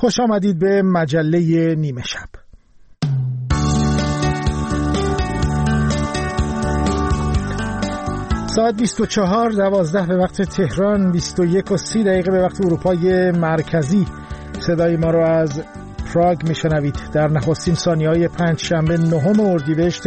خوش آمدید به مجله نیمه شب. ساعت 24:12 به وقت تهران، 21:30 به وقت اروپای مرکزی. صدای ما را از پراگ میشنوید. در نخستین ثانیه‌های پنجشنبه 9 اردیبهشت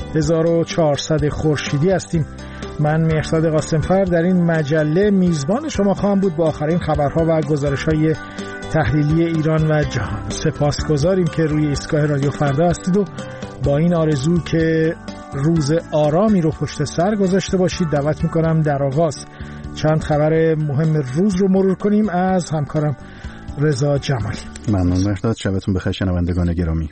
1400 خورشیدی هستیم. من مهرزاد قاسمفر در این مجله میزبان شما خواهم بود با آخرین خبرها و گزارش‌های تحلیلی ایران و جهان. سپاسگزاریم که روی ایستگاه رادیو فردا هستید و با این آرزو که روز آرامی رو پشت سر گذاشته باشید دعوت میکنم در آغاز چند خبر مهم روز رو مرور کنیم از همکارم رضا جمالی. ممنون مهرداد. شبتون بخیر شنوندگان گرامی.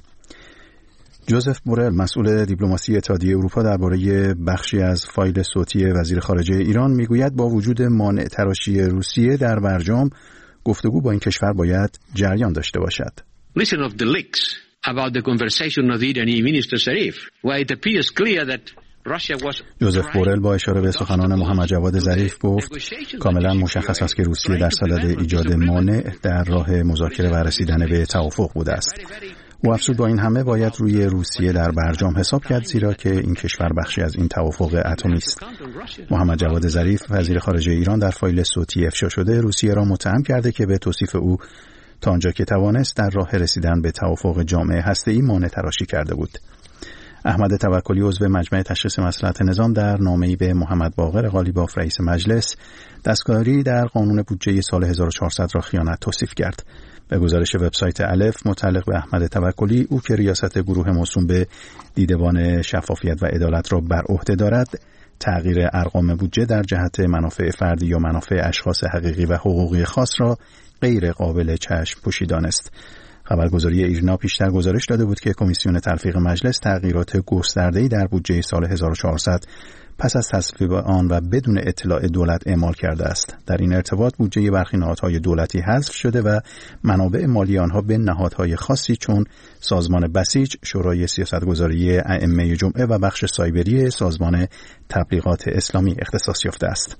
جوزف بورل مسئول دیپلماسی اتحادیه اروپا درباره بخشی از فایل صوتی وزیر خارجه ایران میگوید با وجود مانع تراشی روسیه در برجام گفتگو با این کشور باید جریان داشته باشد. Listen of the leaks about the conversation of the Iranian Minister Zarif, where it appears clear that Russia was. جوزف بورل با اشاره به سخنان محمد جواد ظریف گفت کاملا مشخص است که روسیه در صدد ایجاد مانع در راه مذاکره و رسیدن به توافق بوده است. او افزود با این همه باید روی روسیه در برجام حساب کرد زیرا که این کشور بخشی از این توافق اتمی است. محمد جواد ظریف وزیر خارجه ایران در فایل صوتی افشا شده روسیه را متهم کرده که به توصیف او تا آنجا که توانست در راه رسیدن به توافق جامع هسته‌ای مانع تراشی کرده بود. احمد توکلی عضو مجمع تشخیص مصلحت نظام در نامه‌ای به محمد باقر قالیباف رئیس مجلس دستکاری در قانون بودجه سال 1400 را خیانت توصیف کرد. به گزارش وبسایت الف متعلق به احمد توکلی، او که ریاست گروه موسوم به دیدبان شفافیت و عدالت را بر عهده دارد، تغییر ارقام بودجه در جهت منافع فردی یا منافع اشخاص حقیقی و حقوقی خاص را غیر قابل چشم پوشی دانست. خبرگزاری ایرنا پیشتر گزارش داده بود که کمیسیون تلفیق مجلس تغییرات گسترده‌ای در بودجه سال 1400 پس از تصویب آن و بدون اطلاع دولت اعمال کرده است. در این ارتباط بودجه برخی نهادهای دولتی حذف شده و منابع مالی آنها به نهادهای خاصی چون سازمان بسیج، شورای سیاستگذاری ائمه جمعه و بخش سایبری سازمان تبلیغات اسلامی اختصاص یافته است.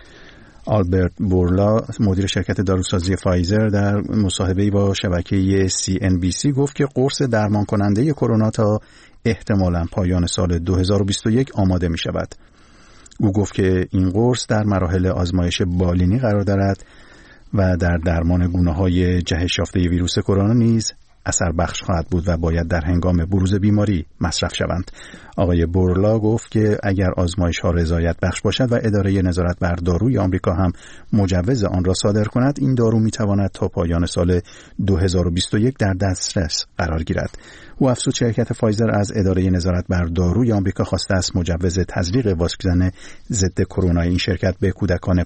آلبرت بورلا مدیر شرکت داروسازی فایزر در مصاحبه‌ای با شبکه CNBC گفت که قرص درمان کننده کرونا تا احتمالاً پایان سال 2021 آماده می شود. او گفت که این قرص در مراحل آزمایش بالینی قرار دارد و در درمان گونه‌های جهش یافته ویروس کرونا نیز اثر بخش خواهد بود و باید در هنگام بروز بیماری مصرف شوند. آقای بورلا گفت که اگر آزمایش‌ها رضایت بخش باشد و اداره نظارت بر داروی آمریکا هم مجوز آن را صادر کند، این دارو می‌تواند تا پایان سال 2021 در دسترس قرار گیرد. او افزود شرکت فایزر از اداره نظارت بر داروی آمریکا خواسته است مجوز تزریق واکسن ضد کرونا این شرکت به کودکان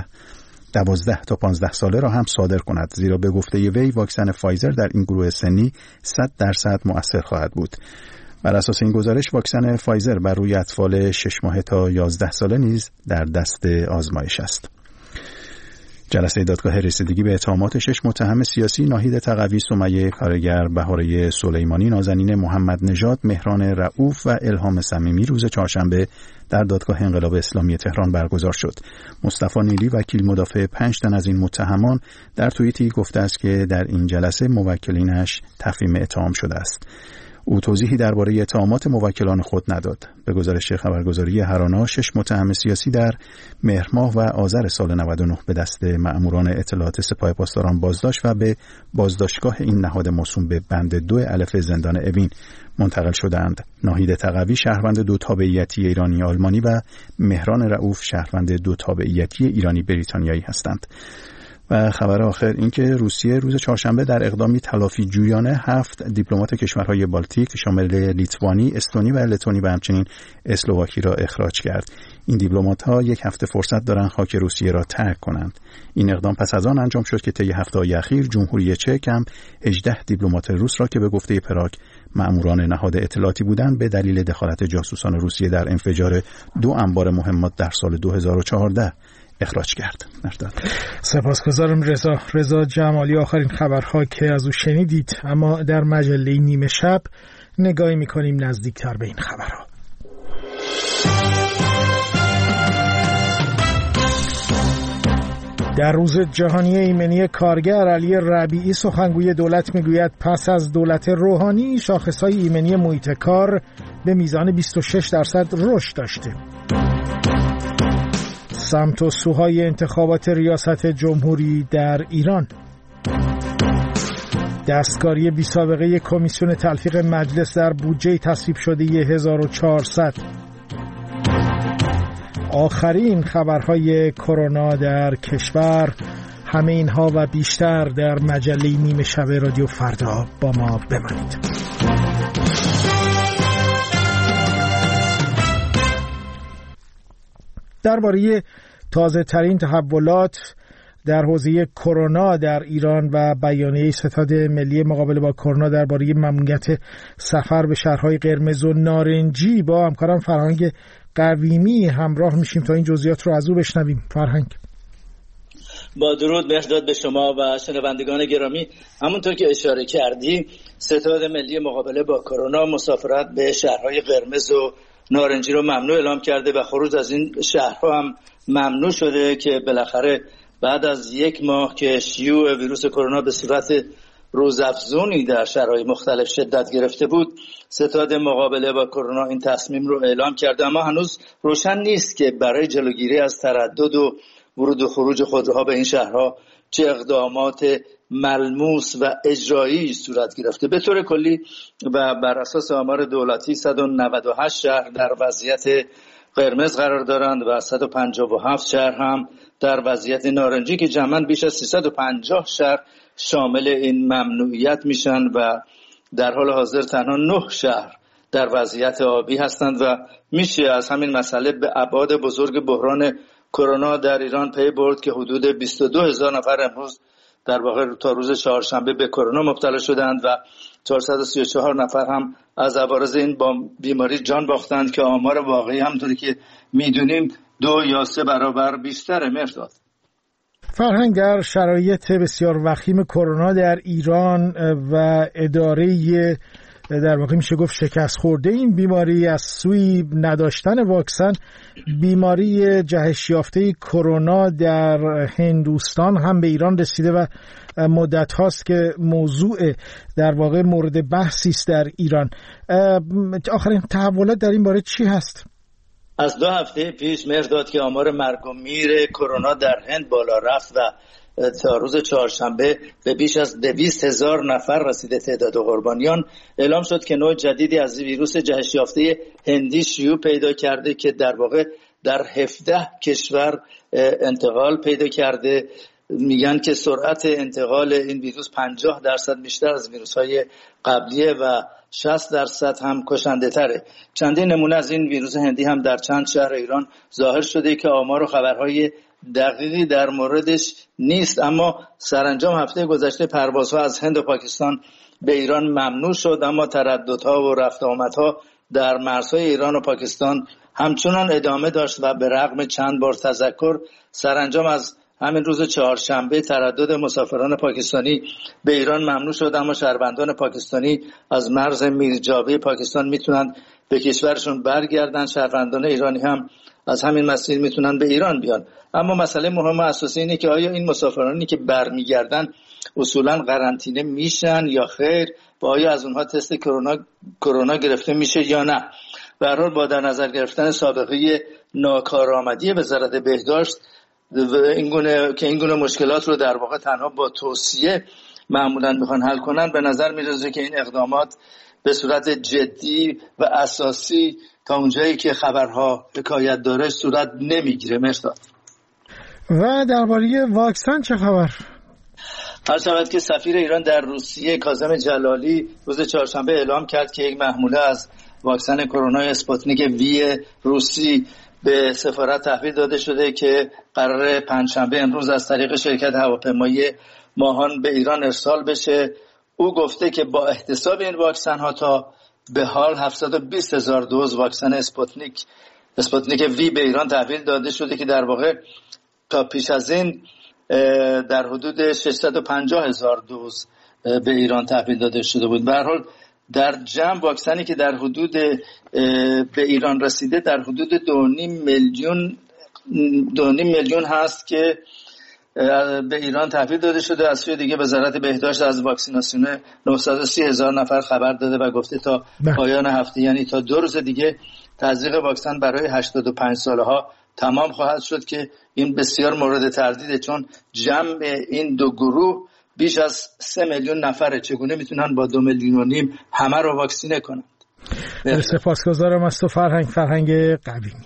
12 تا 15 ساله را هم صادر کند، زیرا به گفته وی واکسن فایزر در این گروه سنی 100% مؤثر خواهد بود. بر اساس این گزارش واکسن فایزر بر روی اطفال 6 ماهه تا 11 ساله نیز در دست آزمایش است. جلسه دادگاه رسیدگی به اتهامات 6 متهم سیاسی ناهید تقوی، سمیه کارگر، بهاره سلیمانی، نازنین محمد نژاد، مهران رؤوف و الهام صمیمی روز چهارشنبه در دادگاه انقلاب اسلامی تهران برگزار شد. مصطفی نیلی وکیل مدافع 5 تن از این متهمان در توییتی گفته است که در این جلسه موکلینش تفهیم اتهام شده است. او توضیحی درباره اتهامات موکلان خود نداد. به گزارش خبرگزاری هرانا 6 متهم سیاسی در مهر ماه و آذر سال 99 به دست مأموران اطلاعات سپاه پاسداران بازداشت و به بازداشتگاه این نهاد موسوم به بند 2 الف زندان اوین منتقل شدند. ناهید تقوی شهروند 2 تابعیتی ایرانی آلمانی و مهران رؤوف شهروند 2 تابعیتی ایرانی بریتانیایی هستند. و خبر آخر این که روسیه روز چهارشنبه در اقدامی تلافی جویانه 7 دیپلمات کشورهای بالتیک شامل لیتوانی، استونی و لتونی و همچنین اسلواکی را اخراج کرد. این دیپلمات‌ها 1 هفته فرصت دارند خاک روسیه را ترک کنند. این اقدام پس از آن انجام شد که طی هفته‌های اخیر جمهوری چک هم 18 دیپلمات روس را که به گفته پراگ مأموران نهاد اطلاعاتی بودند به دلیل دخالت جاسوسان روسیه در انفجار 2 انبار مهمات در سال 2014 اخراج کرد. سپاسگزارم رضا جمالی. آخرین خبرها که از او شنیدید، اما در مجله نیمه شب نگاهی می‌کنیم نزدیکتر به این خبرها. در روز جهانی ایمنی کارگر، علی ربیعی سخنگوی دولت میگوید پس از دولت روحانی شاخصهای ایمنی محیط کار به میزان 26% رشد داشته. سمت و سوهای انتخابات ریاست جمهوری در ایران. دستکاری بی‌سابقه کمیسیون تلفیق مجلس در بودجه تصویب شده 1400. آخرین خبرهای کرونا در کشور. همه اینها و بیشتر در مجله نیمه شب رادیو فردا با ما بمانید. درباره تازه ترین تحولات در حوزه کرونا در ایران و بیانیه ستاد ملی مقابله با کرونا درباره ممنوعیت سفر به شهرهای قرمز و نارنجی با همکارم فرهنگ قویمی همراه میشیم تا این جزئیات رو از او بشنویم. فرهنگ. با درود مهرداد به شما و شنوندگان گرامی. همونطور که اشاره کردی، ستاد ملی مقابله با کرونا مسافرت به شهرهای قرمز و نارنجی رو ممنوع اعلام کرده و خروج از این شهرها هم ممنوع شده که بالاخره بعد از یک ماه که شیوع ویروس کرونا به صورت روزافزونی در شهرهای مختلف شدت گرفته بود، ستاد مقابله با کرونا این تصمیم رو اعلام کرده. اما هنوز روشن نیست که برای جلوگیری از تردد و ورود و خروج خودروها به این شهرها چه اقدامات ملموس و اجرایی صورت گرفته. به طور کلی و بر اساس آمار دولتی 198 شهر در وضعیت قرمز قرار دارند و 157 شهر هم در وضعیت نارنجی که جمعاً بیش از 350 شهر شامل این ممنوعیت میشن و در حال حاضر تنها 9 شهر در وضعیت آبی هستند و میشه از همین مسئله به ابعاد بزرگ بحران کرونا در ایران پی برد که حدود 22,000 نفر امروز در واقع تا روز چهارشنبه به کرونا مبتلا شدند و 434 نفر هم از عوارض این بیماری جان باختند که آمار واقعی همونطوری که میدونیم 2 یا 3 برابر بیشتر مرداد. فرهنگ، در شرایط بسیار وخیم کرونا در ایران و اداره در واقع میشه گفت شکست خورده این بیماری از سوی نداشتن واکسن، بیماری جهش یافته کرونا در هندوستان هم به ایران رسیده و مدت هاست که موضوع در واقع مورد بحثی است در ایران. آخرین تحولات در این باره چی هست؟ از 2 هفته پیش مرداد که آمار مرگ و میر کرونا در هند بالا رفت و تا روز چهارشنبه به بیش از 200,000 نفر رسیده تعداد قربانیان، اعلام شد که نوع جدیدی از ویروس جهش یافته هندی شیوع پیدا کرده که در واقع در 17 کشور انتقال پیدا کرده. میگن که سرعت انتقال این ویروس 50% بیشتر از ویروس‌های قبلیه و 60% هم کشنده تره. چندین نمونه از این ویروس هندی هم در چند شهر ایران ظاهر شده که آمار و خبرهای دقیقی در موردش نیست، اما سرانجام هفته گذشته پروازها از هند و پاکستان به ایران ممنوع شد، اما ترددها و رفت آمدها در مرزهای ایران و پاکستان همچنان ادامه داشت و به رغم چند بار تذکر سرانجام از همین روز چهارشنبه تردد مسافران پاکستانی به ایران ممنوع شد، اما شهروندان پاکستانی از مرز میرجاوی پاکستان میتونن به کشورشون برگردن. شهروندان ایرانی هم از همین مسیر میتونن به ایران بیان. اما مسئله مهم و اساسی اینه که آیا این مسافرانی که برمیگردن اصولا قرنطینه میشن یا خیر و آیا از اونها تست کرونا گرفته میشه یا نه. به هر حال با در نظر گرفتن سابقه ناکارآمدی وزارت بهداشت و این گونه مشکلات رو در واقع تنها با توصیه معمولا میخوان حل کنن، به نظر میرسه که این اقدامات به صورت جدی و اساسی تا اونجایی که خبرها حکایت داره صورت نمیگیره. مرداد. و درباره واکسن چه خبر؟ هر شود که سفیر ایران در روسیه کاظم جلالی روز چهارشنبه اعلام کرد که یک محموله از واکسن کرونا اسپوتنیک وی روسی به سفارت تحویل داده شده که قرار پنجشنبه امروز از طریق شرکت هواپیمایی ماهان به ایران ارسال بشه. او گفته که با احتساب این واکسن ها تا به حال 720,000 دوز واکسن اسپوتنیک وی به ایران تحویل داده شده که در واقع تا پیش از این در حدود 650,000 دوز به ایران تحویل داده شده بود. به هر حال در جمع واکسنی که در حدود به ایران رسیده در حدود 2.5 میلیون هست که به ایران تحویل داده شده. از سوی دیگه وزارت بهداشت از واکسیناسیون 930,000 نفر خبر داده و گفته تا پایان هفته، یعنی تا 2 روز دیگه تزریق واکسن برای 85 ساله ها تمام خواهد شد که این بسیار مورد تردیده، چون جمع این دو گروه بیش از 3 میلیون نفره. چگونه میتونن با 2.5 میلیون همه رو واکسینه کنند؟ سپاسگزارم از تو فرهنگ قویمی.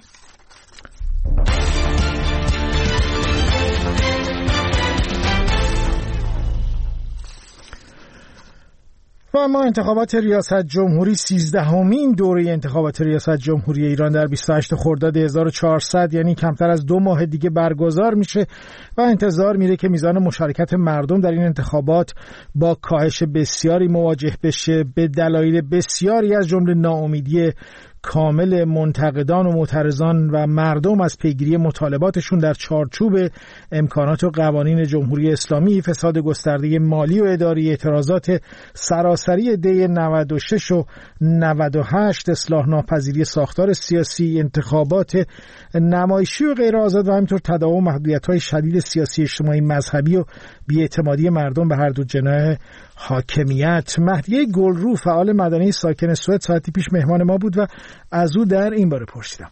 و اما انتخابات ریاست جمهوری 13مین دوره انتخابات ریاست جمهوری ایران در 28 خرداد 1400 یعنی کمتر از 2 ماه دیگه برگزار میشه و انتظار میره که میزان مشارکت مردم در این انتخابات با کاهش بسیاری مواجه بشه به دلایل بسیاری از جمله ناامیدی کامل منتقدان و معترضان و مردم از پیگیری مطالباتشون در چارچوب امکانات و قوانین جمهوری اسلامی، فساد گسترده مالی و اداری، اعتراضات سراسری دی 96 و 98، اصلاح ناپذیری ساختار سیاسی، انتخابات نمایشی و غیر آزاد و همینطور تداوم محدودیت‌های شدید سیاسی، اجتماعی، مذهبی و بی‌اعتمادی مردم به هر دو جناح حاکمیت. مهدیه گلرو فعال مدنی ساکن سوئد ساعتی پیش مهمان ما بود و از او در این باره پرسیدم.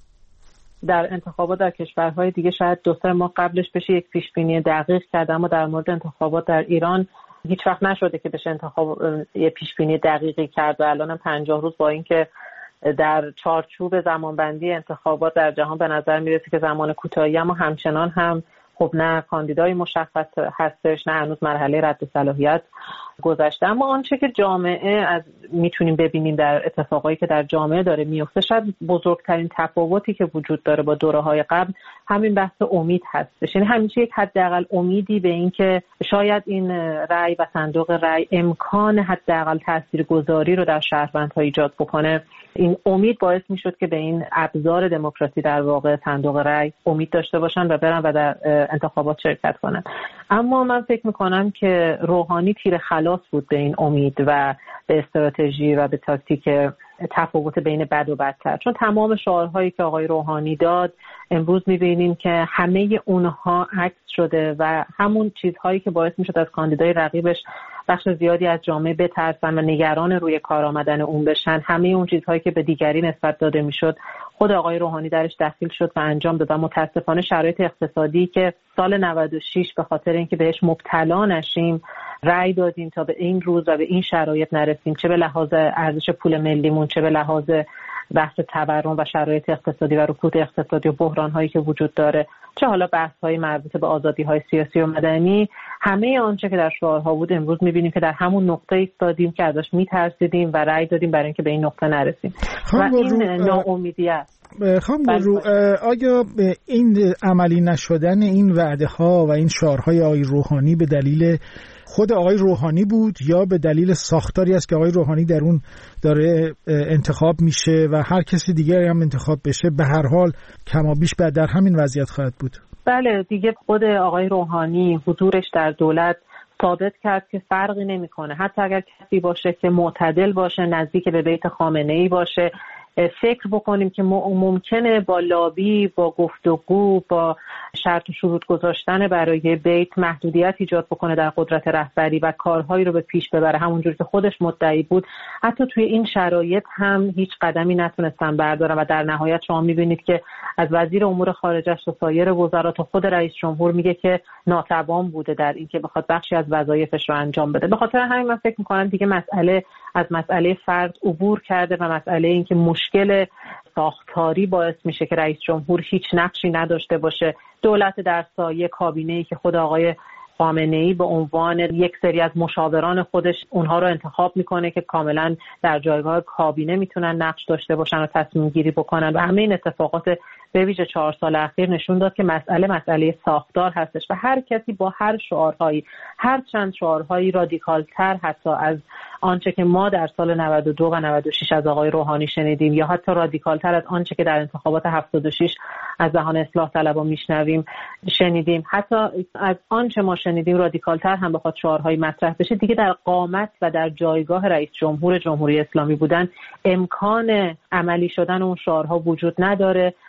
در انتخابات در کشورهای دیگه شاید 2-3 ماه قبلش بشه یک پیشبینی دقیق کرد، اما در مورد انتخابات در ایران هیچ وقت نشده که بشه یه پیشبینی دقیقی کرد و الان 50 روز با اینکه در چارچوب زمانبندی انتخابات در جهان به نظر میرسه که زمان کوتاهی، اما همچنان هم خب نه کاندیدای مشخص هستش، نه هنوز مرحله رد صلاحیت گذشته. اما آنچه که جامعه از میتونیم ببینیم در اتفاقایی که در جامعه داره میفته، شاید بزرگترین تفاوتی که وجود داره با دوره‌های قبل همین بحث امید هستش. یعنی همیشه یک حداقل امیدی به این که شاید این رأی و صندوق رأی امکان حداقل تاثیرگذاری رو در شهروندها ایجاد بکنه. این امید باعث میشد که به این ابزار دموکراسی در واقع صندوق رأی امید داشته باشن و برن و در انتخابات شرکت کنن. اما من فکر میکنم که روحانی تیر خلاص بود به این امید و به استراتژی و به تاکتیک تفاوت بین بد و بدتر، چون تمام شعارهایی که آقای روحانی داد امروز میبینیم که همه اونها عکس شده و همون چیزهایی که باعث میشد از کاندیدای رقیبش بخش زیادی از جامعه بترسن و نگران روی کار آمدن اون بشن، همه اون چیزهایی که به دیگری نسبت داده میشد خود آقای روحانی درش دخیل شد و انجام داد. متاسفانه شرایط اقتصادی که سال 96 به خاطر اینکه بهش مبتلا نشیم رأی دادیم تا به این روز و به این شرایط نرسیم، چه به لحاظ ارزش پول ملیمون، چه به لحاظ بحث تورم و شرایط اقتصادی و رکود اقتصادی و بحران‌هایی که وجود داره، چه حالا بحث‌های مربوط به آزادی‌های سیاسی و مدنی، همه آنچه که در شعارها بود امروز می‌بینیم که در همون نقطه ایستادیم که ازش می‌ترسیدیم و رأی دادیم برای اینکه به این نقطه نرسیم و این ناامیدی است. خانم گلرو، آیا این عملی نشدن این وعده‌ها و این شعارهای آقای روحانی به دلیل خود آقای روحانی بود یا به دلیل ساختاری است که آقای روحانی در اون داره انتخاب میشه و هر کسی دیگری هم انتخاب بشه به هر حال کمابیش در همین وضعیت خواهد بود؟ بله دیگه، خود آقای روحانی حضورش در دولت ثابت کرد که فرقی نمیکنه، حتی اگر کسی باشه که معتدل باشه، نزدیک به بیت خامنه‌ای باشه، فکر بکنیم که ممکنه با لابی، با گفتگو، با شرط و شروط گذاشتن برای بیت محدودیت ایجاد بکنه در قدرت رهبری و کارهایی رو به پیش ببره همونجوری که خودش مدعی بود. حتی توی این شرایط هم هیچ قدمی نتونستن بردارن و در نهایت شما میبینید که از وزیر امور خارجه و سایر وزرات و خود رئیس جمهور میگه که ناتوان بوده در اینکه بخواد بخشی از وظایفش رو انجام بده. به خاطر همین من فکر می‌کنم دیگه مسئله از مسئله فرد عبور کرده و مسئله این که مشکل ساختاری باعث میشه که رئیس جمهور هیچ نقشی نداشته باشه. دولت در سایه کابینه‌ای که خود آقای خامنه‌ای به عنوان یک سری از مشاوران خودش اونها رو انتخاب میکنه که کاملا در جایگاه کابینه میتونن نقش داشته باشن و تصمیم گیری بکنن و همه این اتفاقات به ویژه 4 سال اخیر نشون داد که مسئله ساختار هستش و هر کسی با هر شعارهایی، هر چند شعارهایی رادیکال‌تر حتی از آنچه که ما در سال 92 و 96 از آقای روحانی شنیدیم یا حتی رادیکال‌تر از آنچه که در انتخابات 76 از دهان اصلاح طلبان میشنویم شنیدیم، حتی از آنچه ما شنیدیم رادیکال‌تر هم بخواد شعارهایی مطرح بشه، دیگه در قامت و در جایگاه رئیس جمهور جمهوری اسلامی بودن امکان عملی شدن اون شعارها وجود نداره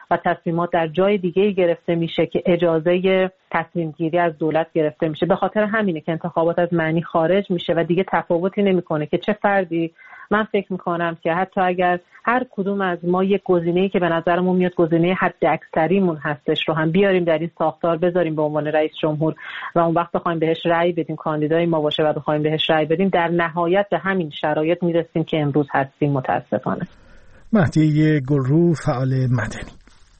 و تصمیمات در جای دیگه گرفته میشه که اجازه تصمیم گیری از دولت گرفته میشه. به خاطر همینه که انتخابات از معنی خارج میشه و دیگه تفاوتی نمیکنه که چه فردی. من فکر میکنم که حتی اگر هر کدوم از ما یک گزینه‌ای که به نظرمون میاد گزینه حد اکثریمون هستش رو هم بیاریم در این ساختار بذاریم به عنوان رئیس جمهور و اون وقت بخوایم بهش رأی بدیم، کاندیدای ما باشه و بخوایم بهش رأی بدیم، در نهایت به همین شرایط میرسیم که امروز هستیم متاسفانه. مهدیه گلرو، فعال مدنی.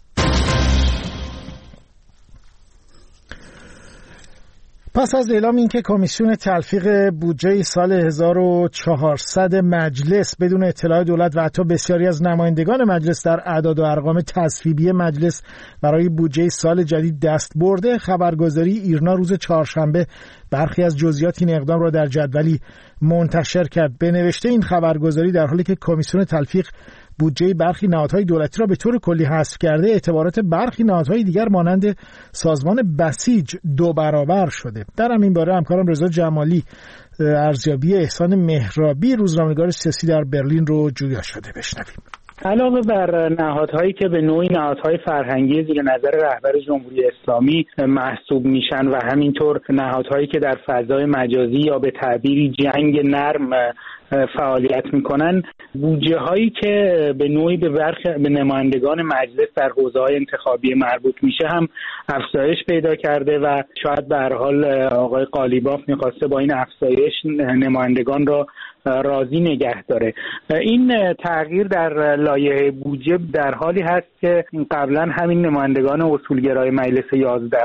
پس از اعلام اینکه کمیسیون تلفیق بودجه سال 1400 مجلس بدون اطلاع دولت و حتی بسیاری از نمایندگان مجلس در اعداد و ارقام تصویبی مجلس برای بودجه سال جدید دست برده، خبرگزاری ایرنا روز چهارشنبه برخی از جزئیات این اقدام را در جدولی منتشر کرد. به نوشته این خبرگزاری در حالی که کمیسیون تلفیق بودجه برخی نهادهای دولتی را به طور کلی حذف کرده، اعتبارات برخی نهادهای دیگر مانند سازمان بسیج 2 برابر شده. در همین باره همکارم رضا جمالی ارزیابی احسان مهرابی، روزنامه‌نگار سیاسی در برلین رو جویا شده. بشنویم. علاوه بر نهادهایی که به نوعی نهادهای فرهنگی زیر نظر رهبر جمهوری اسلامی محسوب میشن و همینطور نهادهایی که در فضای مجازی یا به تعبیری جنگ نرم فعالیت میکنن، بودجه هایی که به نوعی به نمایندگان مجلس در حوزه‌های انتخابی مربوط میشه هم افزایش پیدا کرده و شاید به هر حال آقای قالیباف میخواسته با این افزایش نمایندگان را راضی نگه داره. این تغییر در لایحه بودجه در حالی هست که قبلا همین نمایندگان اصولگرای مجلس 11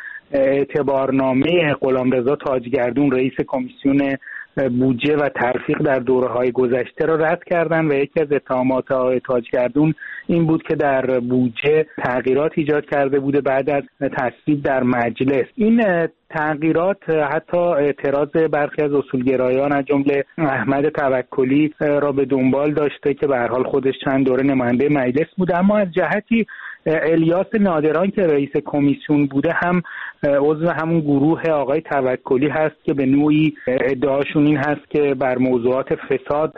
اعتبارنامه غلامرضا تاجگردون رئیس کمیسیون بودجه و تلفیق در دوره‌های گذشته را رد کردند و یکی از اتهامات آقای تاجگردون این بود که در بودجه تغییرات ایجاد کرده بوده بعد از تصویب در مجلس. این تغییرات حتی اعتراض برخی از اصولگرایان از جمله احمد توکلی را به دنبال داشته که به هر حال خودش چند دوره نماینده مجلس بوده، اما از جهتی الیاس نادران که رئیس کمیسیون بوده هم عضو همون گروه آقای توکلی هست که به نوعی ادعاشون این هست که بر موضوعات فساد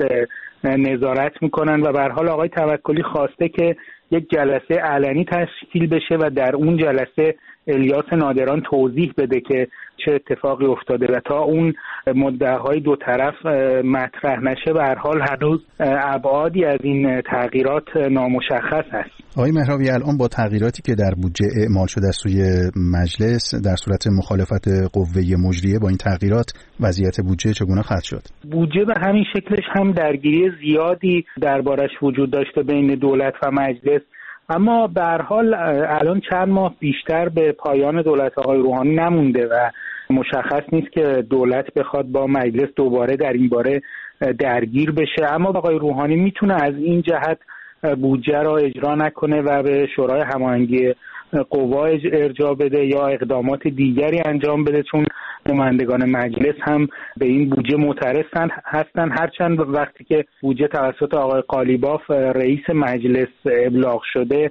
نظارت میکنن و به هر حال آقای توکلی خواسته که یک جلسه علنی تشکیل بشه و در اون جلسه الیاس نادران توضیح بده که چه اتفاقی افتاده و تا اون مدعاهای دو طرف مطرح نشه به هر حال هنوز ابعادی از این تغییرات نامشخص است. آقای مهرابی، الان با تغییراتی که در بودجه اعمال شده از سوی مجلس در صورت مخالفت قوه مجریه با این تغییرات، وضعیت بودجه چگونه خواهد شد؟ بودجه به همین شکلش هم درگیری زیادی دربارش وجود داشته بین دولت و مجلس، اما به هر حال الان چند ماه بیشتر به پایان دولت آقای روحانی نمونده و مشخص نیست که دولت بخواد با مجلس دوباره در این باره درگیر بشه، اما آقای روحانی میتونه از این جهت بودجه را اجرا نکنه و به شورای هماهنگی قوا ارجاع بده یا اقدامات دیگری انجام بده، چون نمایندگان مجلس هم به این بودجه معترض هستن، هرچند وقتی که بودجه توسط آقای قالیباف رئیس مجلس ابلاغ شده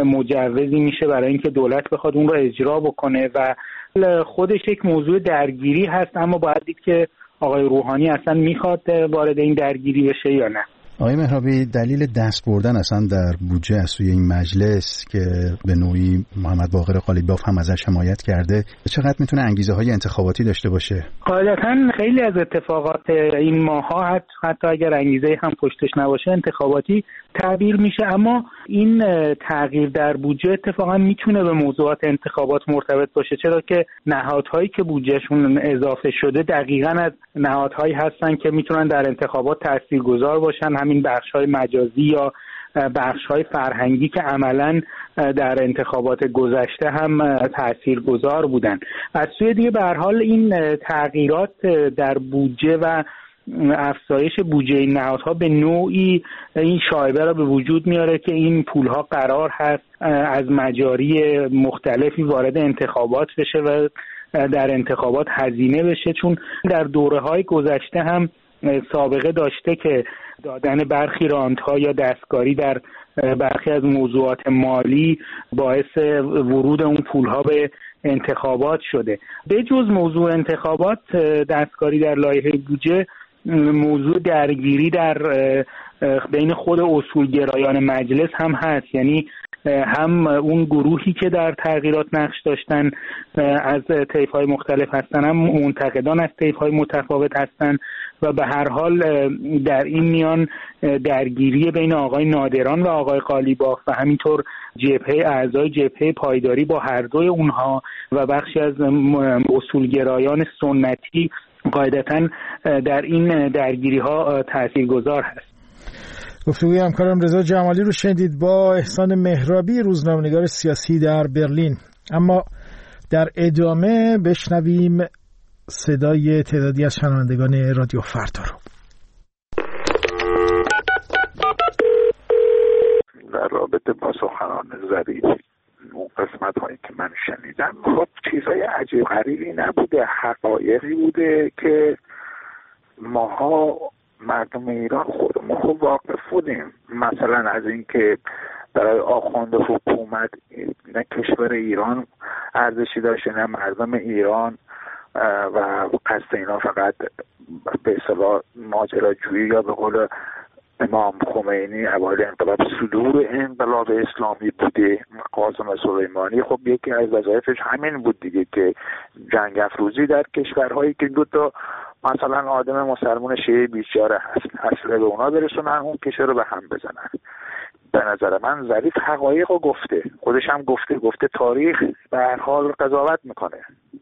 مجوزی میشه برای اینکه دولت بخواد اون رو اجرا بکنه و خودش یک موضوع درگیری هست، اما باید دید که آقای روحانی اصلا میخواد وارد این درگیری بشه یا نه. آقای مهرابی، دلیل دست بردن اصلا در بودجه از سوی این مجلس که به نوعی محمد باقر قالیباف هم ازش حمایت کرده، چقدر میتونه انگیزه های انتخاباتی داشته باشه؟ قاعدتاً خیلی از اتفاقات این ماها حتی اگر انگیزه هم پشتش نباشه انتخاباتی تعبیر میشه، اما این تغییر در بودجه اتفاقا میتونه به موضوعات انتخابات مرتبط باشه، چرا که نهادهایی که بودجهشون اضافه شده دقیقاً از نهادهایی هستن که میتونن در انتخابات تاثیرگذار باشن، همین بخش‌های مجازی یا بخش‌های فرهنگی که عملاً در انتخابات گذشته هم تاثیرگذار بودن. از سوی دیگه به هر حال این تغییرات در بودجه و افزایش بودجه این نهادها به نوعی این شایبه را به وجود میاره که این پولها قرار هست از مجاری مختلفی وارد انتخابات بشه و در انتخابات هزینه بشه، چون در دوره‌های گذشته هم سابقه داشته که دادن برخی رانت‌ها یا دستکاری در برخی از موضوعات مالی باعث ورود اون پول‌ها به انتخابات شده. به جز موضوع انتخابات، دستکاری در لایحه بودجه موضوع درگیری در بین خود اصولگرایان مجلس هم هست، یعنی هم اون گروهی که در تغییرات نقش داشتن از طیف‌های مختلف هستن، هم منتقدان از طیف‌های متفاوت هستن و به هر حال در این میان درگیری بین آقای نادران و آقای قالیباف و همینطور اعضای جبهه پایداری با هر دوی اونها و بخشی از اصولگرایان سنتی قاعدتاً در این درگیری‌ها تاثیرگذار هست. گفتگوی همکارم رضا جمالی رو شنیدید با احسان مهرابی، روزنامه‌نگار سیاسی در برلین. اما در ادامه بشنویم صدای تعدادی از شنوندگان رادیو فردا رو. در رابطه با سخنان ظریف، اون قسمت هایی که من شنیدم خب چیزای عجیب غریبی نبوده، حقایقی بوده که ماها مردم ایران خودمون خب واقف بودیم. مثلا از این که برای آخوند حکومت نه کشور ایران ارزشی داشته نه مردم ایران و قصد اینا فقط به اصطلاح ماجراجویی یا به قول امام خمینی اوایل انقلاب صدور انقلاب اسلامی بوده. قاسم سلیمانی خب یکی از وظایفش همین بود دیگه که جنگ افروزی در کشورهایی که دو تا مثلا آدم مسلمان شیعه بیچاره هست اصلا به اونا برسونن اون کشور رو به هم بزنن. به نظر من ظریف حقایق رو گفته، خودش هم گفته تاریخ به هر حال قضاوت میکنه.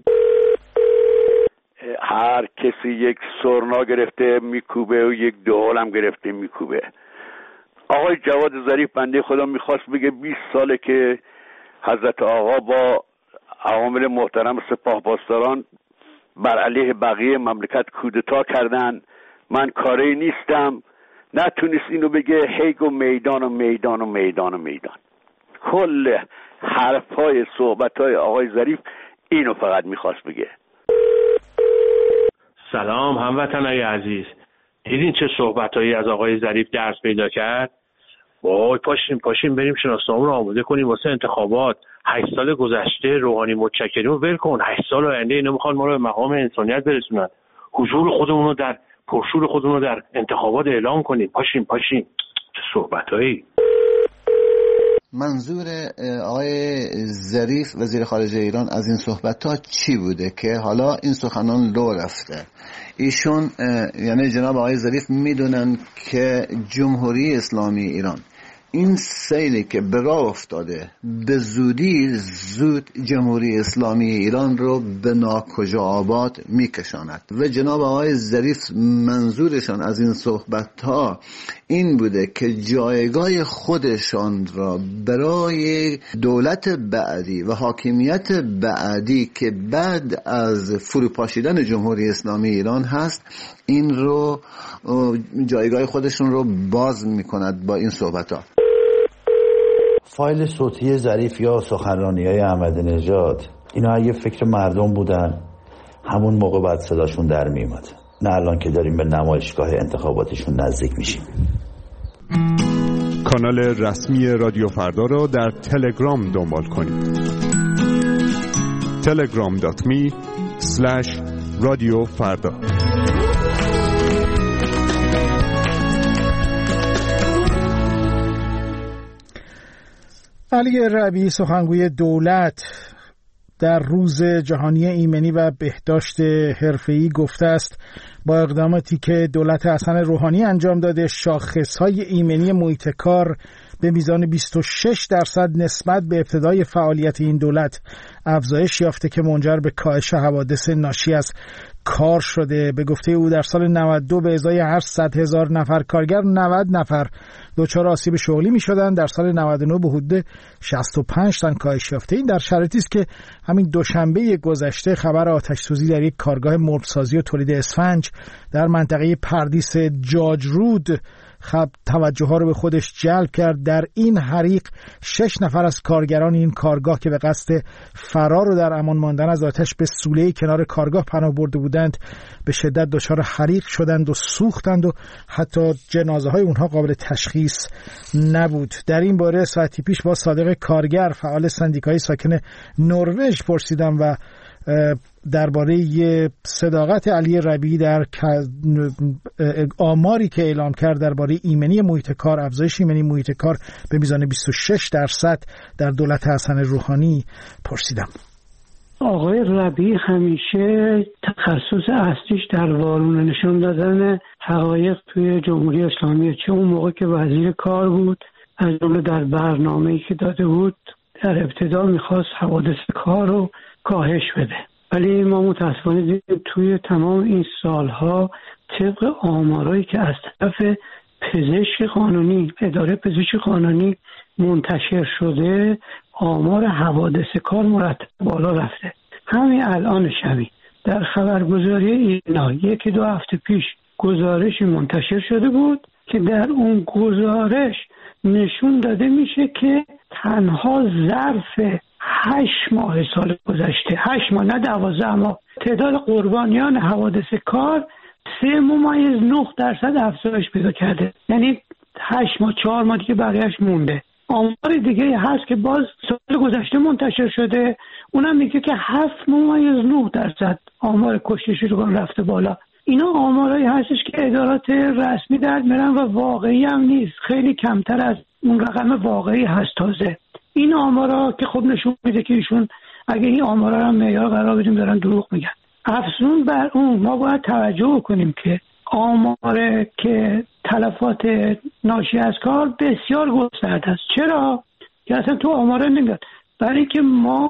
هر کسی یک سرنا گرفته میکوبه و یک دهل هم گرفته میکوبه. آقای جواد ظریف بنده خدا میخواست بگه 20 ساله که حضرت آقا با عوامل محترم سپاه پاسداران بر علیه بقیه مملکت کودتا کردن، من کاری نیستم، نتونست اینو بگه، هیگ و میدان و میدان و میدان و میدان. کل حرفای صحبتای آقای ظریف اینو فقط میخواست بگه. سلام هموطنای عزیز، دیدین چه صحبتایی از آقای ظریف درس پیدا کرد؟ وای پاشیم بریم شناسنامه رو آماده کنیم واسه انتخابات. 8 سال گذشته روحانی متشکریم ول کن، 8 سال آینده اینا میخوان ما رو به مقام انسانیت برسونن. حضور خودمون رو در پرشور خودمون رو در انتخابات اعلام کنیم. پاشیم چه صحبتایی. منظور آقای ظریف وزیر خارجه ایران از این صحبت‌ها چی بوده که حالا این سخنان لو رفته؟ ایشون یعنی جناب آقای ظریف میدونن که جمهوری اسلامی ایران این سیلی که به راه افتاده به زود جمهوری اسلامی ایران رو به ناکجا آباد میکشاند و جناب آقای ظریف منظورشان از این صحبت‌ها این بوده که جایگاه خودشان را برای دولت بعدی و حاکمیت بعدی که بعد از فروپاشیدن جمهوری اسلامی ایران هست این رو جایگاه خودشون رو باز میکند با این صحبت‌ها. فایل صوتی ظریف یا سخنرانی‌های احمدی نژاد اینا اگه فکر مردم بودن همون موقع بعد صداشون در میومد، نه الان که داریم به نمایشگاه انتخاباتشون نزدیک میشیم. کانال رسمی رادیو فردا را در تلگرام دنبال کنید. telegram.me/رادیوفردا. علی ربیعی سخنگوی دولت در روز جهانی ایمنی و بهداشت حرفه‌ای گفته است با اقداماتی که دولت حسن روحانی انجام داده شاخص‌های ایمنی محیط کار به میزان 26% نسبت به ابتدای فعالیت این دولت افزایش یافته که منجر به کاهش حوادث ناشی از کار شده. به گفته او در سال 92 به ازای هر 100,000 نفر کارگر 90 نفر دچار آسیب شغلی می شدند. در سال 99 به حدود 65 تن کاهش یافته. این در شرایطی است که همین دوشنبه گذشته خبر آتش‌سوزی در یک کارگاه مبلسازی و تولید اسفنج در منطقه پردیس جاجرود توجه ها رو به خودش جلب کرد. در این حریق 6 نفر از کارگران این کارگاه که به قصد فرار و در امان ماندن از آتش به سوله کنار کارگاه پناه برده بودند به شدت دچار حریق شدند و سوختند و حتی جنازه های اونها قابل تشخیص نبود. در این باره ساعتی پیش با صادق کارگر فعال سندیکایی ساکن نروژ پرسیدم و درباره صداقت علی ربیعی در آماری که اعلام کرد درباره ایمنی محیط کار، افزایش ایمنی محیط کار به میزان 26% در دولت حسن روحانی پرسیدم. آقای ربیعی همیشه تخصص اصلیش در وارونه نشان دادن حقایق توی جمهوری اسلامی، چه اون موقع که وزیر کار بود، از جمله در برنامه‌ای که داده بود در ابتدا میخواست حوادث کار رو کاهش بده، ولی ما متاسفانه دیدیم توی تمام این سالها طبق آمارایی که از طرف پزشک قانونی، اداره پزشک قانونی منتشر شده، آمار حوادث کار مرتب بالا رفته. همین الان شبی در خبرگزاری اینا 1-2 هفته پیش گزارشی منتشر شده بود که در اون گزارش نشون داده میشه که تنها ظرف 8 ماه سال گذشته، 8 ماه نه 12 ماه، تعداد قربانیان حوادث کار 3.9% افزایش پیدا کرده. یعنی 8 ماه 4 ماه دیگه بقیه‌اش مونده. آمار دیگه هست که باز سال گذشته منتشر شده، اونم میگه که 7.9% آمار کشته شدگان رفته بالا. اینا آمارایی هستش که ادارات رسمی در میرن و واقعی هم نیست، خیلی کمتر از اون رقم واقعی هست. تازه این آمارا که خب نشون میده که ایشون اگه این آمارا رو معیار قرار بدیم دارن دروغ میگن. افزون بر اون ما باید توجه کنیم که آمار که تلفات ناشی از کار بسیار گسترده است. چرا؟ که اصلا تو آمار نمیاد. برای اینکه ما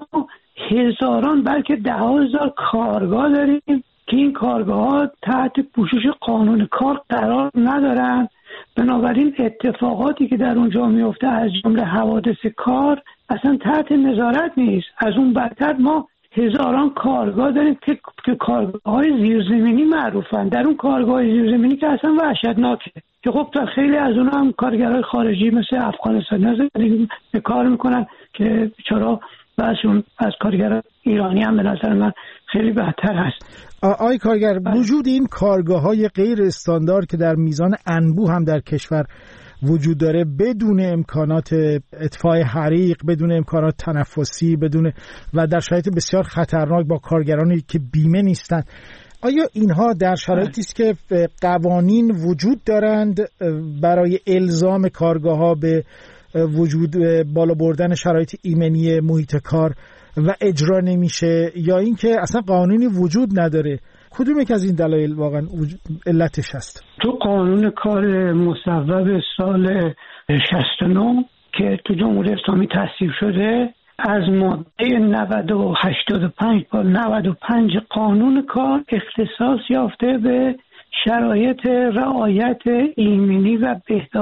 هزاران بلکه 10,000 کارگاه داریم که این کارگاه ها تحت پوشش قانون کار قرار ندارن، بنابراین اتفاقاتی که در اونجا میفته از جمله حوادث کار اصلا تحت نظارت نیست. از اون بدتر ما هزاران کارگاه داریم که کارگاه‌های زیرزمینی معروفن. در اون کارگاه زیرزمینی که اصلا وحشتناکه، که خب تا خیلی از اونها هم کارگرای خارجی مثل افغانستان کار میکنن که چرا بعضشون از کارگرای ایرانی هم به نظر من خیلی بهتر هست. آقای کارگر، وجود این کارگاه‌های غیر استاندارد که در میزان انبوه هم در کشور وجود داره، بدون امکانات اطفاء حریق، بدون امکانات تنفسی، و در شرایط بسیار خطرناک با کارگرانی که بیمه نیستند، آیا اینها در شرایطی است که قوانین وجود دارند برای الزام کارگاه‌ها به وجود بالا بردن شرایط ایمنی محیط کار و اجرا نمیشه، یا اینکه اصلا قانونی وجود نداره؟ کدوم یک از این دلایل واقعا علتش هست؟ تو قانون کار مصوب سال 69 که تو جمهوری اسلامی تصویب شده، از ماده 90 و 85 با 95 قانون کار اختصاص یافته به شرایط رعایت ایمنی و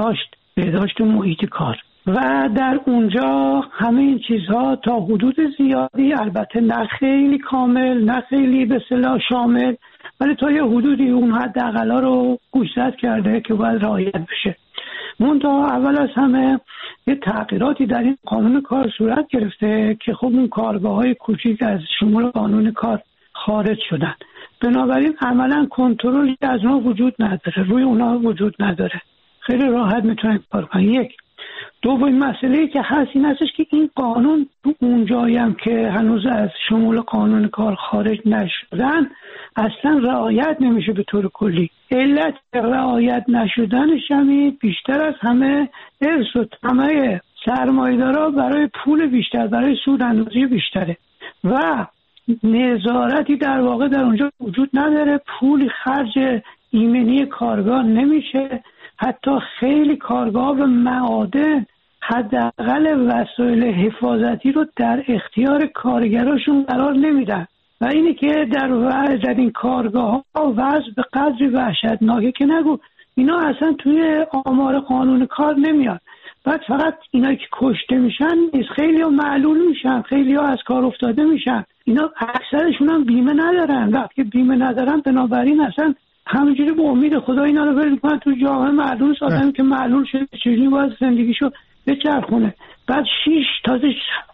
بهداشت محیط کار، و در اونجا همه این چیزها تا حدود زیادی، البته نه خیلی کامل، نه خیلی به اصطلاح شامل، ولی تا یه حدودی اون حداقلا رو گوشزد کرده که باید رعایت بشه. منتها اول از همه یه تغییراتی در این قانون کار صورت گرفته که خب اون کارگاه‌های کوچیک از شمول قانون کار خارج شدن، بنابراین عملا کنترلی از اونها وجود نداره، روی اونها وجود نداره، خیلی راحت میتونن کار کنن. یک دومین مسئله‌ای که هست این هستش که این قانون تو اون جایی هم که هنوز از شمول قانون کار خارج نشدن اصلا رعایت نمیشه به طور کلی. علت رعایت نشدنش هم بیشتر از همه ارث و طمع سرمایه‌دارا برای پول بیشتر، برای سوداندازی بیشتره و نظارتی در واقع در اونجا وجود نداره، پولی خرج ایمنی کارگاه نمیشه، حتی خیلی کارگاه و معادن حداقل وسایل حفاظتی رو در اختیار کارگراشون قرار نمیدن و اینی که در این کارگاه ها وضع به قدری وحشتناکه که نگو، اینا اصلا توی آمار قانون کار نمیاد. بعد فقط اینا که کشته میشن نیست، خیلی ها معلول میشن، خیلی ها از کار افتاده میشن، اینا اکثرشون هم بیمه ندارن. وقتی بیمه ندارن بنابراین اصلا همینجوری به امید خدا اینا رو ول میکنن تو جامعه معلول سازن که معلول شده چجوری باید زندگیشو بچرخونه. بعد 6 تازه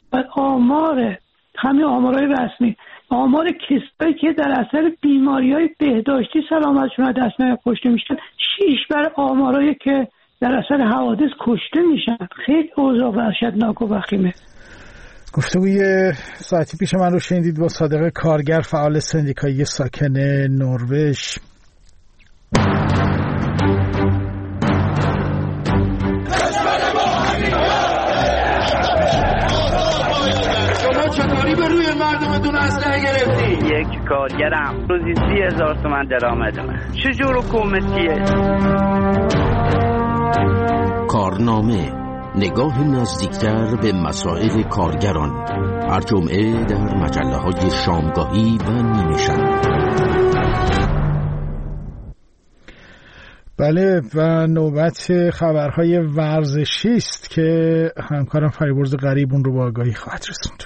آمار، همین آمارهای رسمی، آمار کسایی که در اثر بیماری‌های بهداشتی سلامتشون از دست میاد کشته میشن، 6 بر آمارایی که در اثر حوادث کشته میشن. خیلی اوضاع وحشتناک و وخیمه. گفتگوی ساعتی پیش من رو شنیدید با صادق کارگر، فعال سندیکایی ساکن نروژ. شما چطوری به روی مردمتون اسلحه گرفتی؟ یک کارگرم روزی 30,000 تومان درآمد من. چجور حکومتیه؟ کارنامه، نگاه نزدیکتر به مسائل کارگران، هر جمعه در مجله‌های شامگاهی و نیمه شب. بله، و نوبت خبرهای ورزشی است که همکارم فریبرز غریب اون رو با آگاهی خواهد رسوند.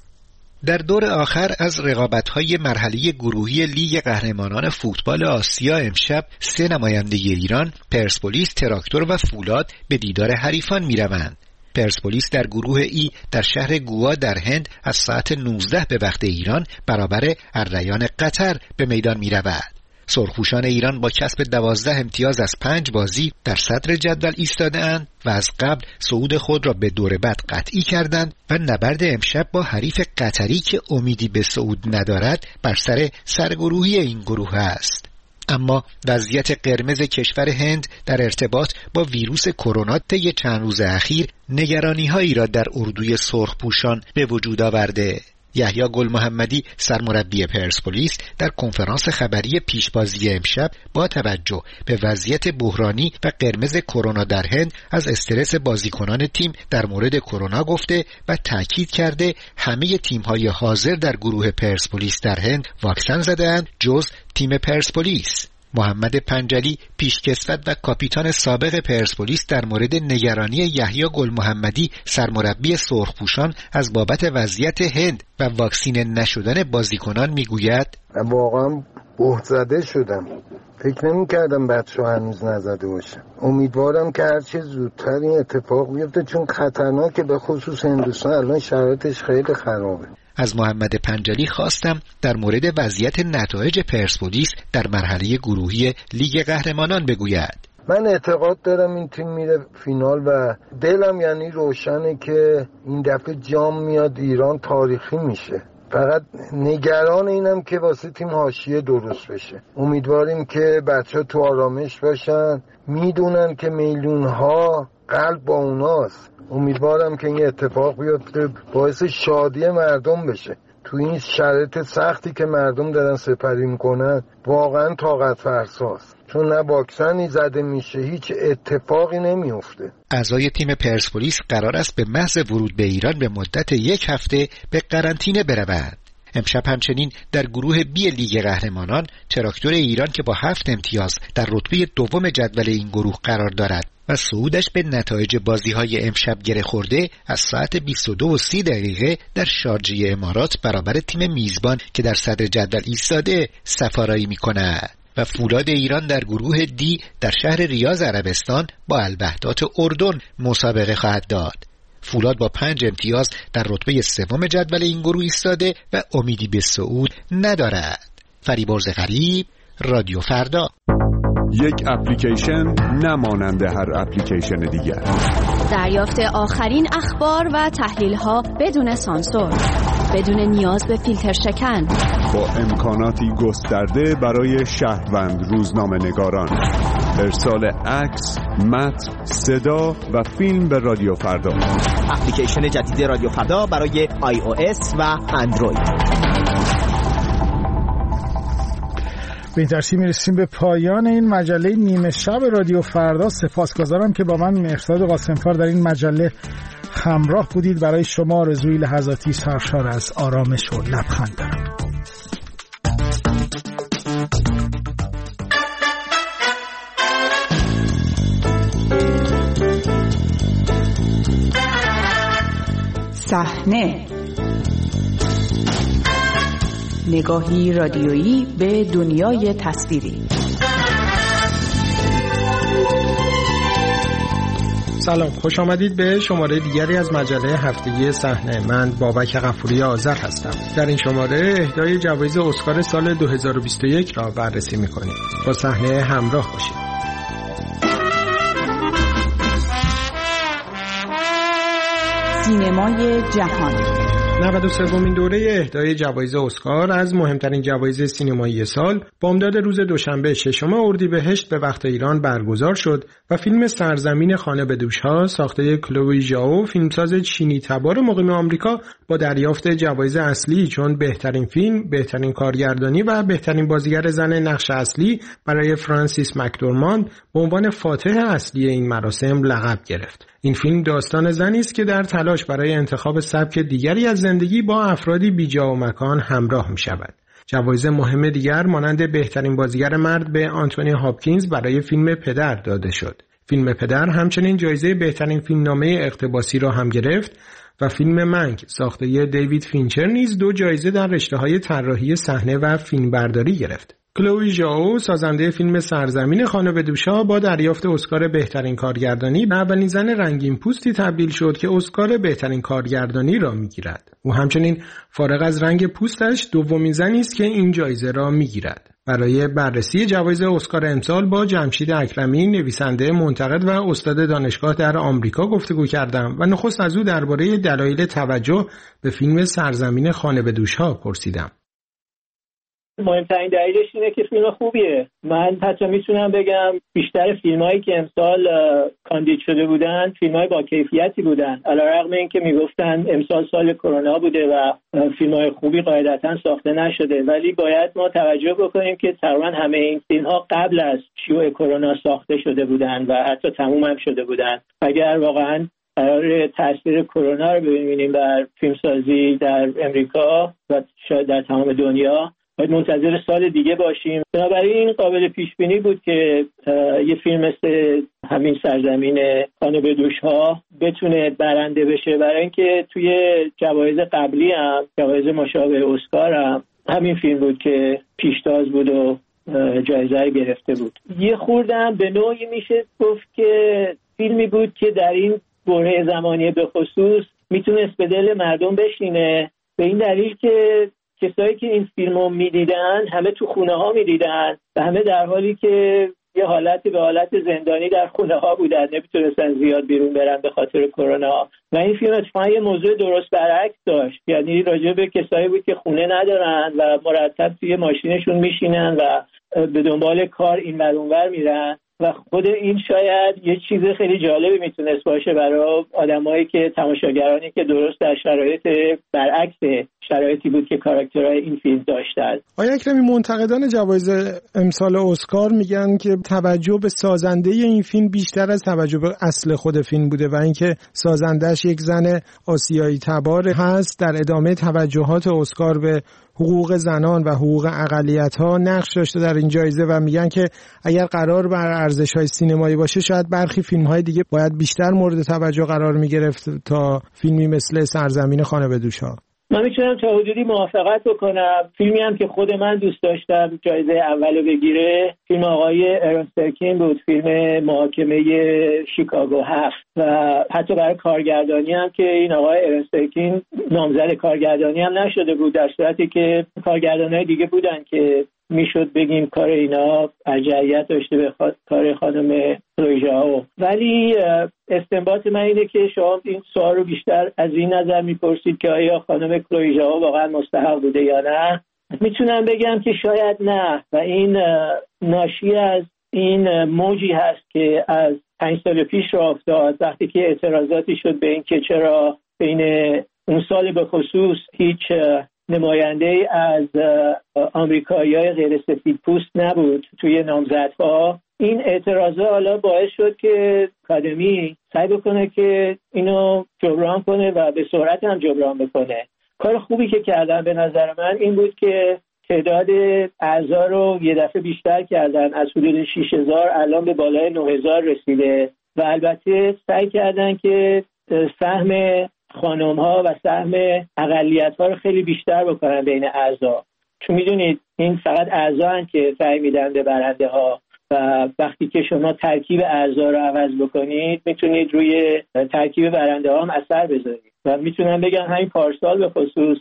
در دور آخر از رقابت‌های مرحله گروهی لیگ قهرمانان فوتبال آسیا امشب 3 نماینده ایران، پرسپولیس، تراکتور و فولاد به دیدار حریفان می‌روند. پرسپولیس در گروه ای در شهر گوا در هند از ساعت 19 به وقت ایران برابر الریان قطر به میدان می‌رود. سرخپوشان ایران با کسب 12 امتیاز از 5 بازی در صدر جدول ایستاده‌اند و از قبل صعود خود را به دور بعد قطعی کردند و نبرد امشب با حریف قطری که امیدی به صعود ندارد بر سر سرگروهی این گروه است. اما وضعیت قرمز کشور هند در ارتباط با ویروس کرونا طی چند روز اخیر نگرانی‌هایی را در اردوی سرخپوشان به وجود آورده. یحیی گل محمدی سرمربی پرسپولیس در کنفرانس خبری پیشبازی امشب با توجه به وضعیت بحرانی و قرمز کرونا در هند از استرس بازیکنان تیم در مورد کرونا گفته و تاکید کرده همه تیم‌های حاضر در گروه پرسپولیس در هند واکسن زده‌اند جز تیم پرسپولیس. محمد پنجلی پیشکسوت و کاپیتان سابق پرسپولیس در مورد نگرانی یحیی گل محمدی سرمربی سرخپوشان از بابت وضعیت هند و واکسینه نشدن بازیکنان میگوید: واقعا بهت زده شدم، فکر نمی کردم بچه هنوز نزده باشه. امیدوارم که هرچی زودتر این اتفاق بیفته چون خطرناکه، به خصوص هندوستان الان شرایطش خیلی خرابه. از محمد پنجلی خواستم در مورد وضعیت نتایج پرسپولیس در مرحله گروهی لیگ قهرمانان بگوید. من اعتقاد دارم این تیم میره فینال و دلم یعنی روشنه که این دفعه جام میاد ایران، تاریخی میشه. فقط نگران اینم که واسه تیم حاشیه درست بشه. امیدواریم که بچه ها تو آرامش باشن، میدونن که میلیون ها قلب با اوناست. امیدوارم که این اتفاق بیفته، باعث شادی مردم بشه. تو این شرایط سختی که مردم دارن سپری میکنن واقعا طاقت فرساست، چون نه واکسنی زده میشه، هیچ اتفاقی نمیفته. اعضای تیم پرسپولیس قرار است به محض ورود به ایران به مدت 1 هفته به قرنطینه بروند. امشب همچنین در گروه بی لیگ قهرمانان تراکتور ایران که با 7 امتیاز در رتبه دوم جدول این گروه قرار دارد و صعودش به نتایج بازی‌های امشب گره خورده از ساعت 22:30 در شارجه امارات برابر تیم میزبان که در صدر جدول ایستاده سفارایی می‌کند. و فولاد ایران در گروه دی در شهر ریاض عربستان با الوحدات اردن مسابقه خواهد داد. فولاد با 5 امتیاز در رتبه 3 جدول این گروه ایستاده و امیدی به صعود ندارد. فریبرز غریب، رادیو فردا. یک اپلیکیشن نمانند هر اپلیکیشن دیگر. دریافت آخرین اخبار و تحلیل‌ها بدون سانسور، بدون نیاز به فیلتر شکن، با امکاناتی گسترده برای شهروند روزنامه‌نگاران. ارسال عکس، متن، صدا و فیلم به رادیو فردا. اپلیکیشن جدید رادیو فردا برای iOS و اندروید. به این ترتیب میرسیم به پایان این مجله نیمه شب رادیو فردا. سپاسگزارم که با من مهرداد قاسم‌فر در این مجله همراه بودید. برای شما آرزوی لحظاتی سرشار از آرامش و لبخند دارم. صحنه، نگاهی رادیویی به دنیای تصویری. سلام، خوش آمدید به شماره دیگری از مجله هفتگی صحنه. من بابک غفوری آذر هستم. در این شماره اهدای جوایز اسکار سال 2021 را بررسی می‌کنیم. با صحنه همراه باشید. سینمای جهان. 93مین دوره اهدای جوایز اسکار از مهمترین جوایز سینمایی سال بامداد روز دوشنبه 6 اردیبهشت به وقت ایران برگزار شد و فیلم سرزمین خانه به دوش‌ها ساخته کلوی ژائو فیلمساز چینی تبار مقیم آمریکا با دریافت جوایز اصلی چون بهترین فیلم، بهترین کارگردانی و بهترین بازیگر زن نقش اصلی برای فرانسیس مکدورماند به عنوان فاتح اصلی این مراسم لقب گرفت. این فیلم داستان زنی است که در تلاش برای انتخاب سبک دیگری از زندگی با افرادی بی‌جا و مکان همراه می شود. جوایز مهم دیگر مانند بهترین بازیگر مرد به آنتونی هاپکینز برای فیلم پدر داده شد. فیلم پدر همچنین جایزه بهترین فیلمنامه اقتباسی را هم گرفت و فیلم منگ ساخته دیوید فینچر نیز 2 جایزه در رشته‌های طراحی صحنه و فیلمبرداری گرفت. کلوی ژائو سازنده فیلم سرزمین خانه به دوش‌ها با دریافت اسکار بهترین کارگردانی به اولین زن رنگین پوستی تبدیل شد که اسکار بهترین کارگردانی را می‌گیرد. او همچنین فارغ از رنگ پوستش دومین زنی است که این جایزه را می‌گیرد. برای بررسی جوایز اسکار امسال با جمشید اکرمی نویسنده، منتقد و استاد دانشگاه در آمریکا گفتگو کردم و نخست از او درباره دلایل توجه به فیلم سرزمین خانه به دوش‌ها پرسیدم. مهمترین دلیلش اینه که فیلم خوبیه. من حتی میتونم بگم بیشتر فیلمایی که امسال کاندید شده بودن فیلمای با کیفیتی بودن، علیرغم اینکه میگفتن امسال سال کرونا بوده و فیلمای خوبی قاعدتاً ساخته نشده، ولی باید ما توجه بکنیم که تقریبا همه این فیلم‌ها قبل از شیوع کرونا ساخته شده بودن و حتی تموم هم شده بودن. اگر واقعاً قرار تاثیر کرونا رو ببینیم بر فیلمسازی در امریکا و شاید در تمام دنیا، باید منتظر سال دیگه باشیم. بنابراین قابل پیش بینی بود که یه فیلم مثل همین سرزمین خانه به دوش‌ها بتونه برنده بشه، برای اینکه توی جوایز قبلی هم جوایز مشابه اسکار هم همین فیلم بود که پیشتاز بود و جایزه گرفته بود. یه خوردم به نوعی میشه گفت که فیلمی بود که در این دوره زمانی به خصوص میتونست به دل مردم بشینه، به این دلیل که کسایی که این فیلمو میدیدن همه تو خونه ها میدیدن و همه در حالی که یه حالتی به حالت زندانی در خونه ها بودن، نمیتونستن زیاد بیرون برن به خاطر کرونا. و این فیلم اتفاقا یه موضوع درست برعکس داشت، یعنی راجع به کسایی بود که خونه ندارن و مرتب توی ماشینشون میشینن و به دنبال کار این ور اون ور میرن و خود این شاید یه چیز خیلی جالبی میتونست باشه برای آدمایی که تماشاگرانی که درست در شرایط برعکس شرایطی بود که کاراکترهای این فیلم داشتن. آقای اکرمی، منتقدان جوایز امسال اسکار میگن که توجه به سازنده این فیلم بیشتر از توجه به اصل خود فیلم بوده و اینکه سازندش یک زن آسیایی تبار هست. در ادامه توجهات اسکار به حقوق زنان و حقوق اقلیت‌ها نقش داشته در این جایزه و میگن که اگر قرار بر ارزش‌های سینمایی باشه شاید برخی فیلم‌های دیگه باید بیشتر مورد توجه قرار می‌گرفت تا فیلمی مثل سرزمین خانه به دوش‌ها. من میتونم تا حدودی موافقت بکنم. فیلمی هم که خود من دوست داشتم جایزه اولو بگیره فیلم آقای ارون سرکین بود، فیلم محاکمه شیکاگو 7 و حتی برای کارگردانی هم که این آقای ارون سرکین نامزد کارگردانی هم نشده بود، در صورتی که کارگردانای دیگه بودن که میشد بگیم کار اینا ارجحیت داشته به کار خانم کلوی ژائو. ولی استنباط من اینه که شما این سوال رو بیشتر از این نظر میپرسید که آیا خانم کلوی ژائو واقعا مستحق بوده یا نه. میتونم بگم که شاید نه و این ناشی از این موجی هست که از 5 سال پیش راه افتاد وقتی که اعتراضاتی شد به این که چرا بین اون سال به خصوص هیچ نماینده از آمریکایی‌های غیر سفید پوست نبود توی نامزدها. این اعتراضا حالا باعث شد که آکادمی سعی بکنه که اینو جبران کنه و به سرعت هم جبران بکنه. کار خوبی که کردن به نظر من این بود که تعداد اعضا رو یه دفعه بیشتر کردن، از حدود 6000 الان به بالای 9000 رسیده و البته سعی کردن که سهم خانم ها و سهم اقلیت ها رو خیلی بیشتر بکنن بین اعضا، چون میدونید این فقط اعضا هستند که رأی میدن به برنده ها و وقتی که شما ترکیب اعضا رو عوض بکنید میتونید روی ترکیب برنده ها هم اثر بذارید. و میتونم بگم همین پارسال به خصوص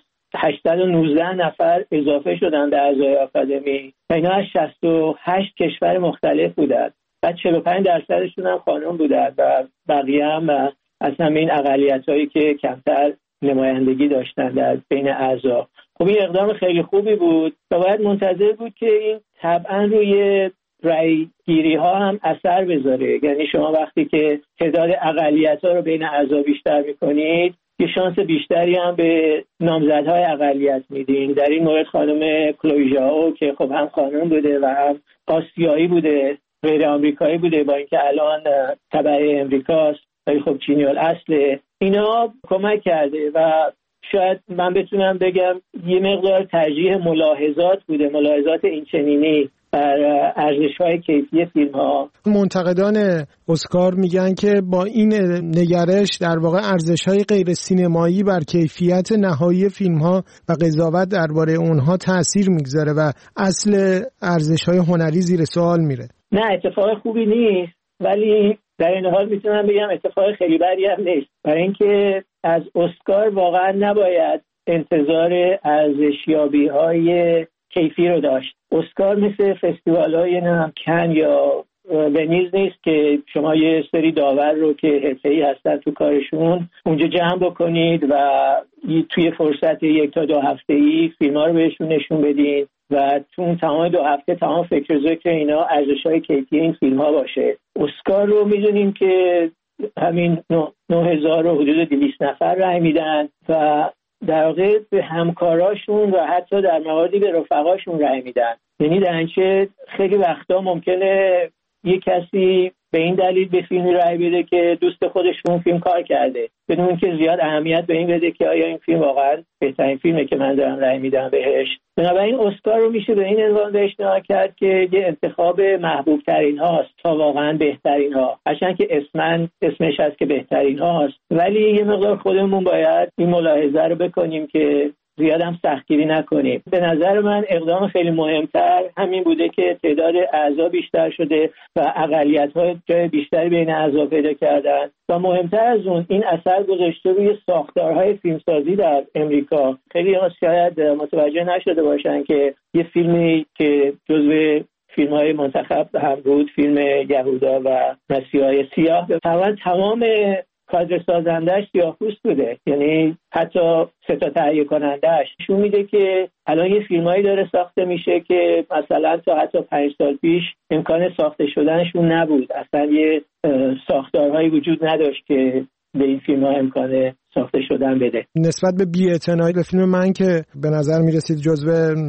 819 نفر اضافه شدن به اعضای آکادمی و اینا از 68 کشور مختلف بودن و 45% هم خانم بودن و بقیه هم از همین اقلیت‌هایی که کمتر نمایندگی داشتن در بین اعضا. خب این اقدام خیلی خوبی بود و باید منتظر بود که این طبعا روی رای گیری ها هم اثر بذاره. یعنی شما وقتی که تعداد اقلیت ها رو بین اعضا بیشتر میکنید یه شانس بیشتری هم به نامزدهای اقلیت میدین. در این مورد خانم کلوی ژائو که خب هم خانم بوده و هم آسیایی بوده، غیر آمریکایی بوده، با اینکه الان تبع امریکاست ولی خب چینی الاصله، اینا کمک کرده و شاید من بتونم بگم یه مقدار ترجیح ملاحظات بوده، ملاحظات اینچنینی بر ارزش‌های کیفی فیلم‌ها. منتقدان اسکار میگن که با این نگرش در واقع ارزش‌های غیر سینمایی بر کیفیت نهایی فیلم‌ها و قضاوت درباره اونها تأثیر میگذاره و اصل ارزش‌های هنری زیر سوال میره. نه، اتفاق خوبی نیست، ولی در این حال میتونم بگم اتفاق خیلی بدی هم نیست، برای اینکه از اسکار واقعا نباید انتظار ارزشیابی‌های کیفی رو داشت. اسکار مثل فستیوال‌های کن یا ونیز نیست که شما یه سری داور رو که حرفه‌ای هستن تو کارشون اونجا جمع بکنید و توی فرصت 1 تا 2 هفته‌ای فیلم‌ها رو بهشون نشون بدین و تو تمام 2 هفته تمام فکر ذکر اینا ارزش‌های کیفی این فیلم‌ها باشه. اسکار رو می‌دونیم که همین 9000 و حدود 200 نفر رای میدن و در واقع به همکاراشون و حتی در مواردی به رفقاشون رای میدن. یعنی در اینچه خیلی وقتا ممکنه یک کسی به این دلیل به فیلمی رای بده که دوست خودش اون فیلم کار کرده بدون که زیاد اهمیت به این بده که آیا این فیلم واقعا بهترین فیلمه که من دارم رای میدم بهش. بنابراین اسکار رو میشه به این عنوان بهش نگاه کرد که یه انتخاب محبوب ترین هاست تا واقعا بهترین ها، هرچند که اسمش هست که بهترین هاست، ولی یه مقدار خودمون باید این ملاحظه رو بکنیم که زیاد هم سختگیری نکنیم. به نظر من اقدام خیلی مهمتر همین بوده که تعداد اعضا بیشتر شده و اقلیت‌ها جای بیشتری بین اعضا پیدا کردن و مهمتر از اون این اثر گذاشته روی ساختارهای فیلمسازی در امریکا. خیلی ها شاید متوجه نشده باشن که یه فیلمی که جزو فیلم‌های منتخب هم بود، فیلم یهودا و مسیحای سیاه، تمام کادر سازندش سیاه‌پوست بوده. یعنی حتی 3 تا تهیه کنندش نشون میده که الان یه فیلمایی داره ساخته میشه که مثلا تا حتی 5 سال پیش امکان ساخته شدنشون نبود، اصلا یه ساختارهایی وجود نداشت که به این فیلم‌ها امکان ساخته شدن بده. نسبت به بی‌اعتنایی به فیلم من که به نظر میرسید جزو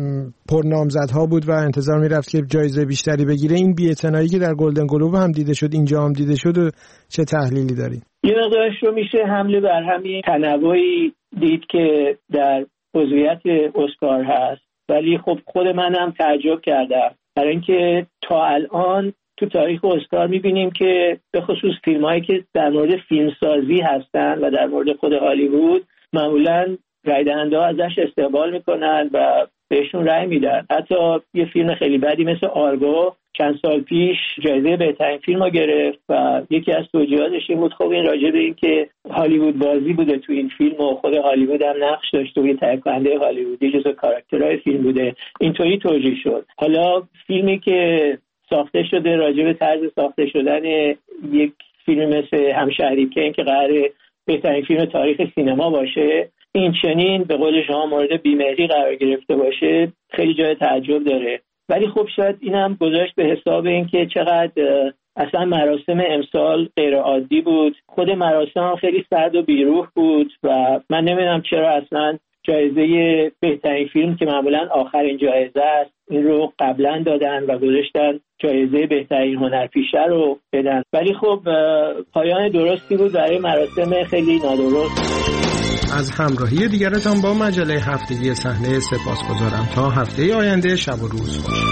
پرنامزدها بود و انتظار میرفت که جایزه بیشتری بگیره، این بی‌اعتنایی که در گلدن گلوب هم دیده شد اینجا هم دیده شد و چه تحلیلی دارید؟ یه مقدارش رو میشه حمله بر همین تنوعی دید که در عضویت اسکار هست، ولی خب خود منم تعجب کردم برای اینکه تا الان تو تاریخ اسکار میبینیم که به خصوص فیلمایی که در مورد فیلمسازی هستن و در مورد خود هالیوود معمولاً رای دهنده‌ها ازش استقبال میکنن و بهشون رای میدن. حتی یه فیلم خیلی بدی مثل آرگو چند سال پیش جایزه بهترین فیلم رو گرفت و یکی از توجیهاتش این بود خب این راجع به این که هالیوود بازی بوده تو این فیلم و خود هالیوود هم نقش داشته و یه تهیه کننده هالیوودی جزو کاراکترهای فیلم بوده، اینطوری توجیه شد. حالا فیلمی که ساخته شده راجع به طرز ساخته شدن یک فیلم مثل همشهری که قراره بهترین فیلم تاریخ سینما باشه، این چنین به قول شما مورد بی‌مهری قرار گرفته باشه، خیلی جای تعجب داره. ولی خب شاید اینم گذاشت به حساب این که چقدر اصلا مراسم امسال غیر عادی بود. خود مراسم خیلی سرد و بیروح بود و من نمیدونم چرا اصلا جایزه بهترین فیلم که معمولا آخرین جایزه است این رو قبلا دادن و گذاشتن جایزه بهترین هنرپیشه رو بدن. ولی خب پایان درستی بود برای مراسم خیلی نادرست. از همراهی دیگرتان با مجله هفتگی صحنه سپاسگزارم. تا هفته آینده شب و روز خوش.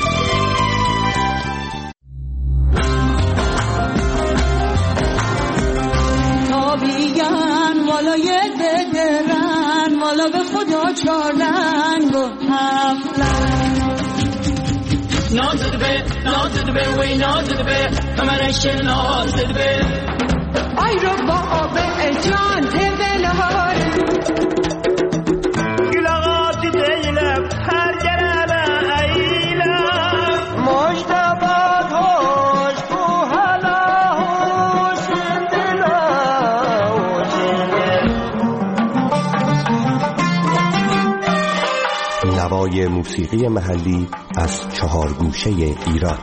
تابیگن والای دگرن والا به خدا چارنگ و هفلن نازد به وی نازد به کمرش نازد به ای رو با آب جان تبلهار گلاغاتی دیلم هر جرابه ایلم مجتبات هوش تو حالا هوش دلا برنامه‌های موسیقی محلی از 4 گوشه ایران.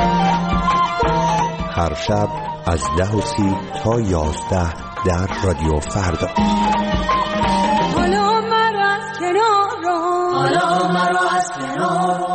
هر شب از 10:30 تا 11 در رادیو فردا. حالا مرا از کنار